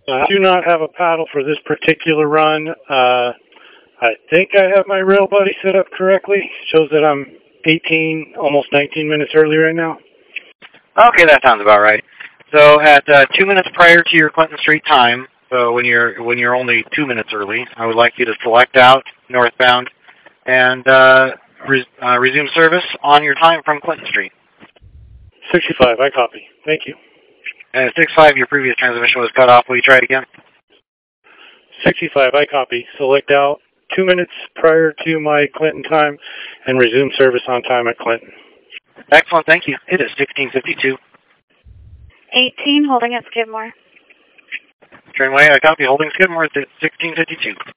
I do not have a paddle for this particular run. I think I have my Rail Buddy set up correctly. Shows that I'm 18, almost 19 minutes early right now. Okay, that sounds about right. So at 2 minutes prior to your Clinton Street time, so when you're only 2 minutes early, I would like you to select out northbound and resume service on your time from Clinton Street. 65, I copy. Thank you. And at 65, your previous transmission was cut off. Will you try it again? 65, I copy. Select out 2 minutes prior to my Clinton time and resume service on time at Clinton. Excellent, thank you. It is 1652. 18, holding at Skidmore. Trainway, I copy. Holding Skidmore at 1652.